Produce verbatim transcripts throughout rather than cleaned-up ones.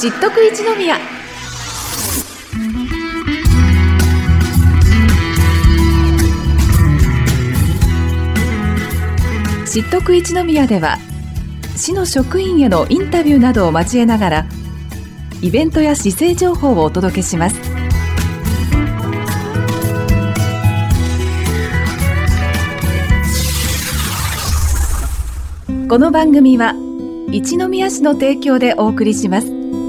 知っとく一宮。知っとく一宮では市の職員へのインタビューなどを交えながらイベントや市政情報をお届けします。この番組は一宮市の提供でお送りします。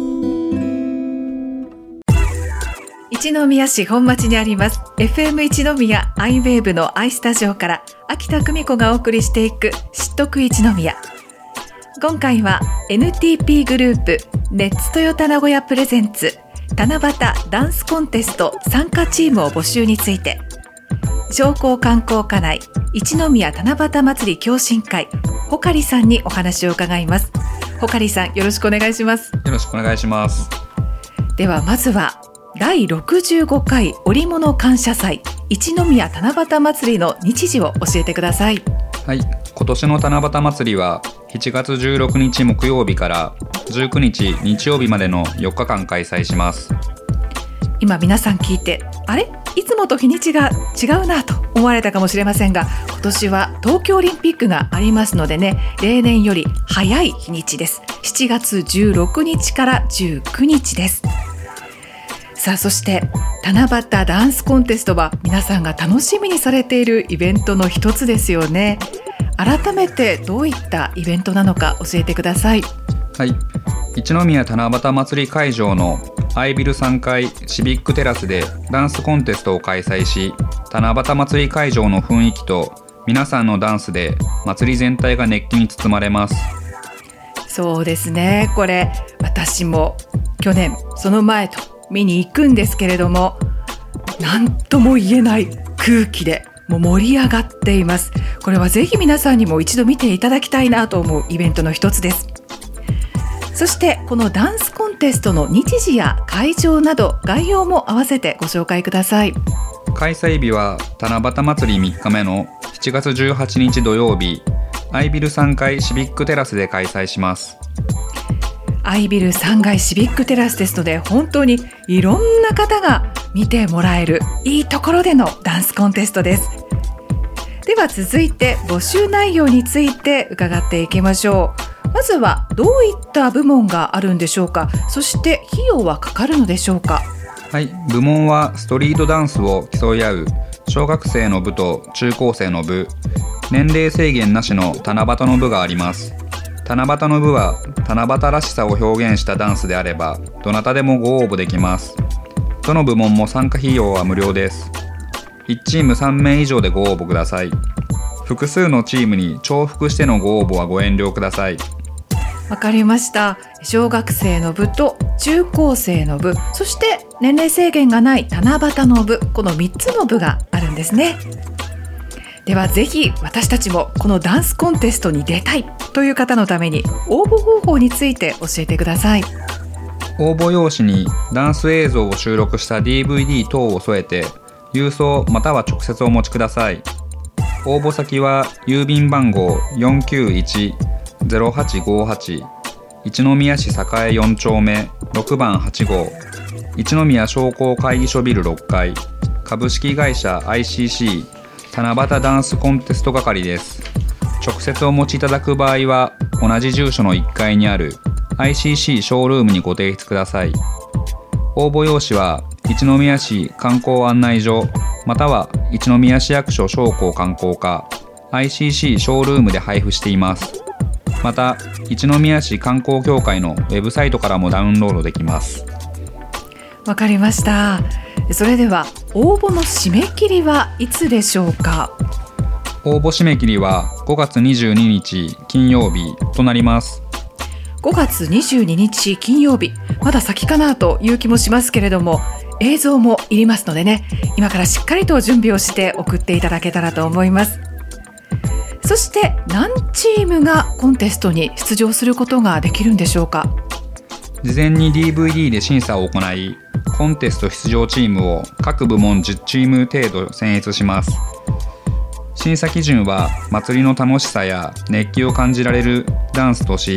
一宮市本町にあります エフエム 一宮アイウェーブの アイスタジオから秋田久美子がお送りしていく知っとく一宮。今回は エヌティーピー グループネッツトヨタ名古屋プレゼンツ七夕ダンスコンテスト参加チームを募集について、商工観光課内一宮七夕祭り共進会ほかりさんにお話を伺います。ほかりさん、よろしくお願いします。 よろしくお願いします。 ではまずはだいろくじゅうごかい織物感謝祭一宮七夕祭りの日時を教えてください。 はい、今年の七夕祭りはしちがつじゅうろくにち木曜日からじゅうくにち日曜日までのよっかかん開催します。 今皆さん聞いて、あれいつもと日にちが違うなと思われたかもしれませんが、今年は東京オリンピックがありますのでね、例年より早い日にちです。しちがつじゅうろくにちからじゅうくにちです。さあ、そして七夕ダンスコンテストは皆さんが楽しみにされているイベントの一つですよね。改めてどういったイベントなのか教えてください。 はい、一宮七夕祭り会場のアイビルさんがいシビックテラスでダンスコンテストを開催し、七夕祭り会場の雰囲気と皆さんのダンスで祭り全体が熱気に包まれます。 そうですね、これ私も去年その前と見に行くんですけれども、何とも言えない空気でもう盛り上がっています。これはぜひ皆さんにも一度見ていただきたいなと思うイベントの一つです。そしてこのダンスコンテストの日時や会場など概要も合わせてご紹介ください。 開催日は七夕祭りみっかめのしちがつじゅうはちにち土曜日、アイビルさんがいシビックテラスで開催します。 アイビルさんがいシビックテラスですので、本当にいろんな方が見てもらえるいいところでのダンスコンテストです。では続いて募集内容について伺っていきましょう。まずはどういった部門があるんでしょうか。そして費用はかかるのでしょうか。 はい、部門はストリートダンスを競い合う小学生の部と中高生の部、年齢制限なしの七夕の部があります。七夕の部は七夕らしさを表現したダンスであればどなたでもご応募できます。どの部門も参加費用は無料です。いちチームさんめい以上でご応募ください。複数のチームに重複してのご応募はご遠慮ください。 わかりました。小学生の部と中高生の部、そして年齢制限がない七夕の部、このみっつの部があるんですね。ではぜひ私たちもこのダンスコンテストに出たいという方のために応募方法について教えてください。 応募用紙にダンス映像を収録した ディーブイディー 等を添えて郵送または直接お持ちください。応募先は郵便番号 よんきゅういち ゼロはちごはち 一宮市栄よんちょうめろくばんはちごう一宮商工会議所ビルろっかい株式会社 アイシーシー 七夕ダンスコンテスト係です。直接お持ちいただく場合は同じ住所のいっかいにある アイシーシー ショールームにご提出ください。応募用紙は一宮市観光案内所または一宮市役所商工観光課 アイシーシー ショールームで配布しています。また一宮市観光協会のウェブサイトからもダウンロードできます。 わかりました。それでは応募の締め切りはいつでしょうか。 応募締め切りはごがつにじゅうににち金曜日となります。 ごがつにじゅうににち金曜日、まだ先かなという気もしますけれども、映像もいりますのでね、今からしっかりと準備をして送っていただけたらと思います。そして何チームがコンテストに出場することができるんでしょうか。 事前に ディーブイディー で審査を行い、コンテスト出場チームを各部門じゅうチーム程度選出します。審査基準は祭りの楽しさや熱気を感じられるダンスとし、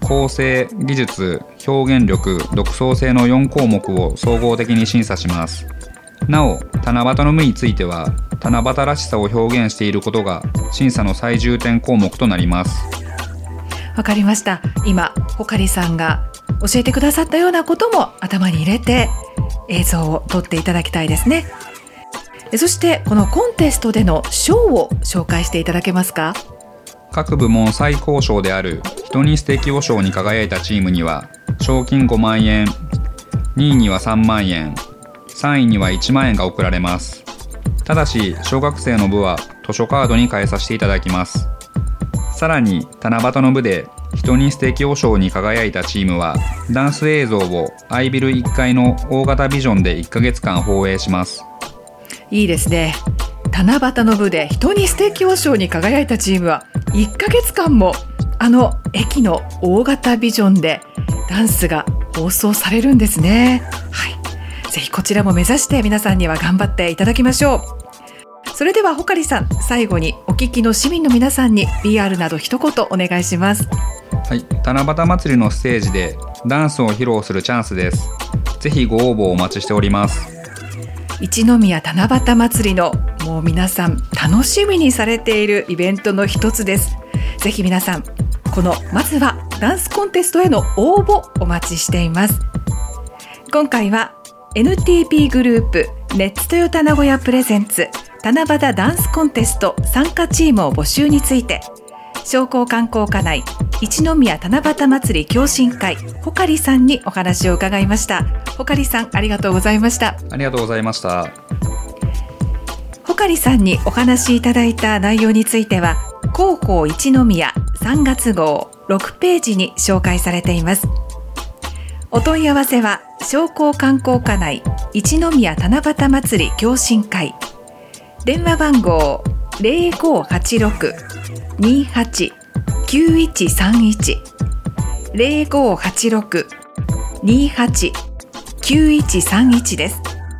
構成、技術、表現力、独創性のよん項目を総合的に審査します。なお、七夕の無については七夕らしさを表現していることが審査の最重点項目となります。 わかりました。今ほかりさんが教えてくださったようなことも頭に入れて映像を撮っていただきたいですね。そしてこのコンテストでの賞を紹介していただけますか？ 各部門最高賞である人に素敵を賞に輝いたチームには賞金ごまんえん、にいにはさんまんえん、さんいにはいちまんえんが贈られます。ただし小学生の部は図書カードに変えさせていただきます。さらに七夕の部で人に素敵を賞に輝いたチームはダンス映像をアイビルいっかいの大型ビジョンでいっかげつかん放映します。 いいですね。七夕の部で人に素敵を賞に輝いたチームはいっかげつかんもあの駅の大型ビジョンでダンスが放送されるんですね。はい、ぜひこちらも目指して皆さんには頑張っていただきましょう。それではほかりさん、最後にお聞きの市民の皆さんに ピーアール など一言お願いします。 はい、七夕祭りのステージでダンスを披露するチャンスです。ぜひご応募お待ちしております。 一宮七夕祭りのもう皆さん楽しみにされているイベントの一つです。ぜひ皆さんこのまずはダンスコンテストへの応募お待ちしています。今回は エヌティーピー グループネッツトヨタ名古屋プレゼンツ七夕ダンスコンテスト参加チームを募集について商工観光課内一宮七夕祭り共進会ほかりさんにお話を伺いました。ほかりさん、ありがとうございました。 ありがとうございました。 ほかりさんにお話しいただいた内容については広報一宮さんがつ号ろくページに紹介されています。お問い合わせは商工観光課内一宮七夕祭り共進会、電話番号 ゼロごはちろく にはち きゅういちさんいち ゼロごはちろく にはち きゅういちさんいち です。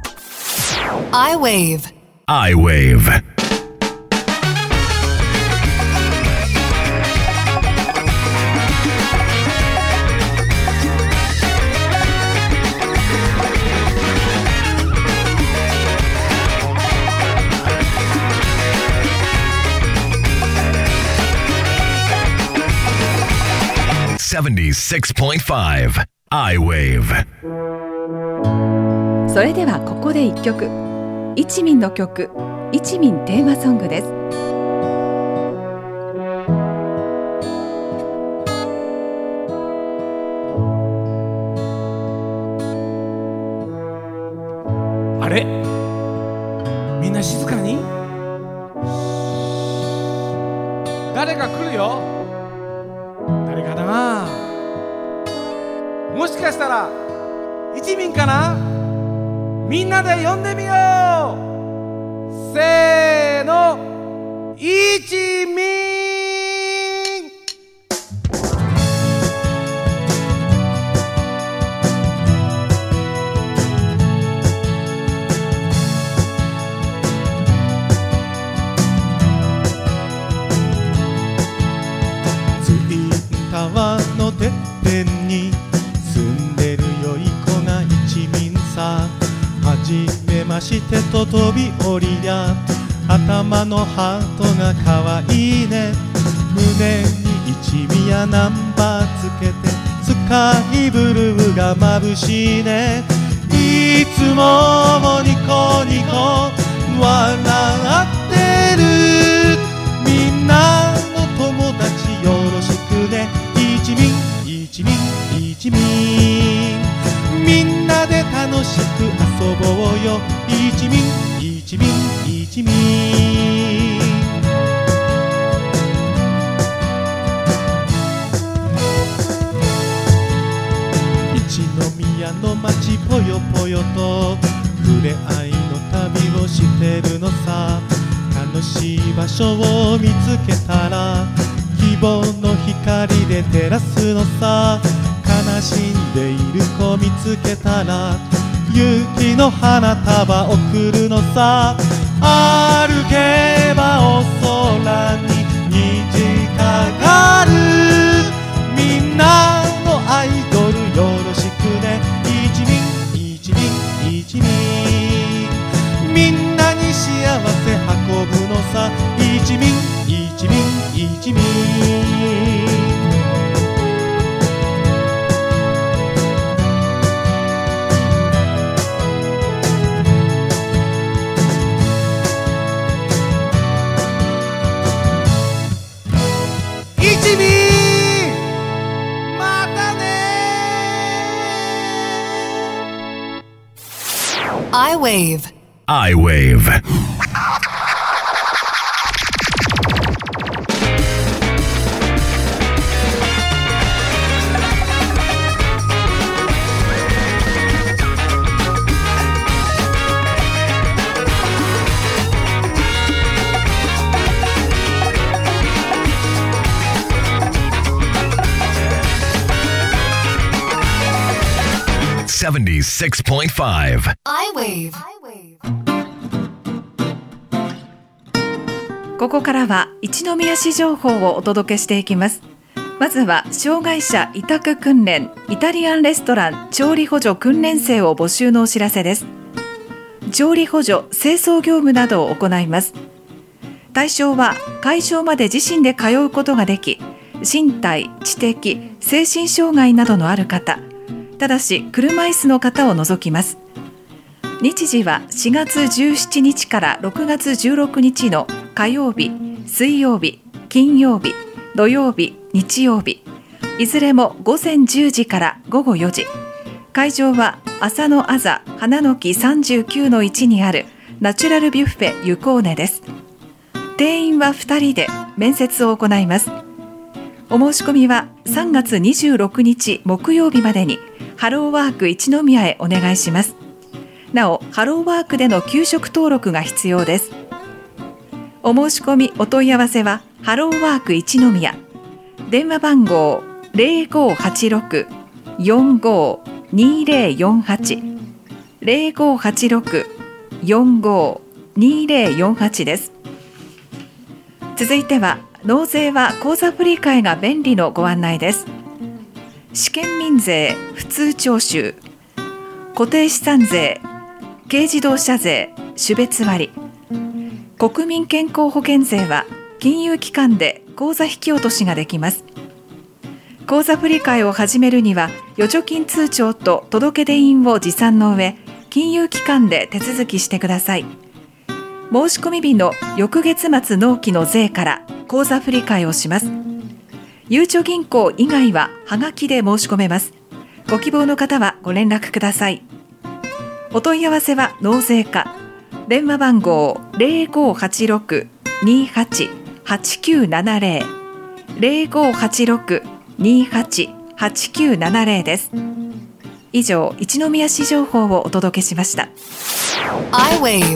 iWave iWaveセブンティーシックスポイントファイブ iWave。 それではここで一曲、一民の曲、一民テーマソングです。 あれ、みんな静かに。誰か来るよ。誰かな。もしかしたら一民かな。みんなで呼んでみよう。せーの、一民。 川のてっぺんに住んでるよい子が一民さ。はじめましてと飛び降りや、頭のハートがかわいいね。胸に一宮ナンバーつけて、スカイブルーが眩しいね。いつもニコニコ笑ってる。みんなの友達よろしくね。一民一民一民、みんなで楽しく遊ぼうよ。一民一民一民。一宮の街ぽよぽよと触れ合いの旅をしてるのさ。楽しい場所を見つけたら希望の光で照らすのさ。悲しんでいる子見つけたら勇気の花束贈るのさ。歩けばお空に虹かかる。みんな I-Wave I-Wave seventy-six point five I-Wave ここからは一宮市情報をお届けしていきます。まずは障害者委託訓練イタリアンレストラン調理補助訓練生を募集のお知らせです。調理補助清掃業務などを行います。対象は会場まで自身で通うことができ、身体、知的、精神障害などのある方、ただし車椅子の方を除きます。日時はしがつじゅうしちにちからろくがつじゅうろくにちの火曜日、水曜日、金曜日、土曜日、日曜日、いずれもごぜんじゅうじからごごよじ。会場は浅野あざ花の木 さんじゅうきゅうのいち にあるナチュラルビュッフェユコーネです。定員はふたりで面接を行います。お申し込みはさんがつにじゅうろくにち木曜日までにハローワーク一宮へお願いします。なお、ハローワークでの給食登録が必要です。お申し込みお問い合わせはハローワーク一宮、電話番号 ゼロごはちろく よんごにゼロよんはち ゼロごはちろく よんごにゼロよんはち です。続いては納税は口座振替が便利のご案内です。試験民税普通徴収、固定資産税、軽自動車税、種別割、国民健康保険税は金融機関で口座引き落としができます。口座振替を始めるには預貯金通帳と届出印を持参の上、金融機関で手続きしてください。申し込み日の翌月末納期の税から口座振替をします。ゆうちょ銀行以外ははがきで申し込めます。ご希望の方はご連絡ください。お問い合わせは納税課、電話番号 ゼロごはちろく にはち はちきゅうななゼロ ゼロごはちろく にはち はちきゅうななゼロ です。以上、一宮市情報をお届けしました。 I-Wave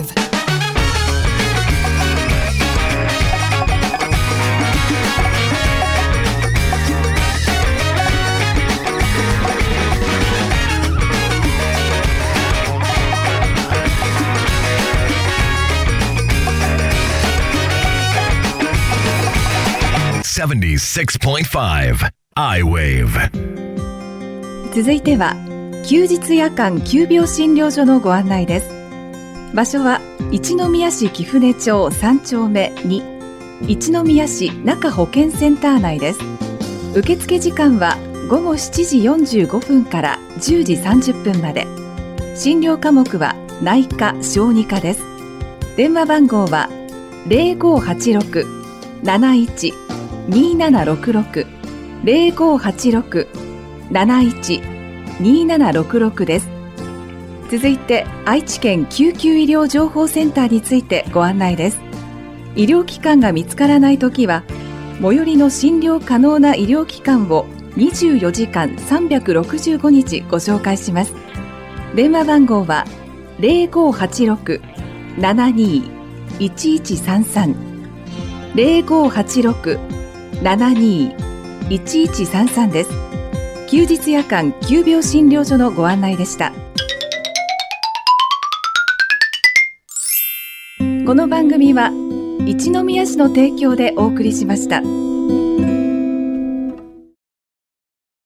seventy-six point five I-Wave 続いては休日夜間急病診療所のご案内です。場所は一宮市貴船町さんちょうめに、一宮市中保健センター内です。受付時間はごごしちじよんじゅうごふんからじゅうじさんじゅっぷんまで。診療科目は内科・小児科です。電話番号はゼロごはちろく なないち にななろくろく ゼロごはちろく なないち にななろくろく です。続いて愛知県救急医療情報センターについてご案内です。医療機関が見つからないときは最寄りの診療可能な医療機関をにじゅうよじかんさんびゃくろくじゅうごにちご紹介します。電話番号はゼロごはちろく ななに いちいちさんさん ゼロごはちろく ななに いちいちさんさん です。休日夜間急病診療所のご案内でした。この番組は一宮市の提供でお送りしました。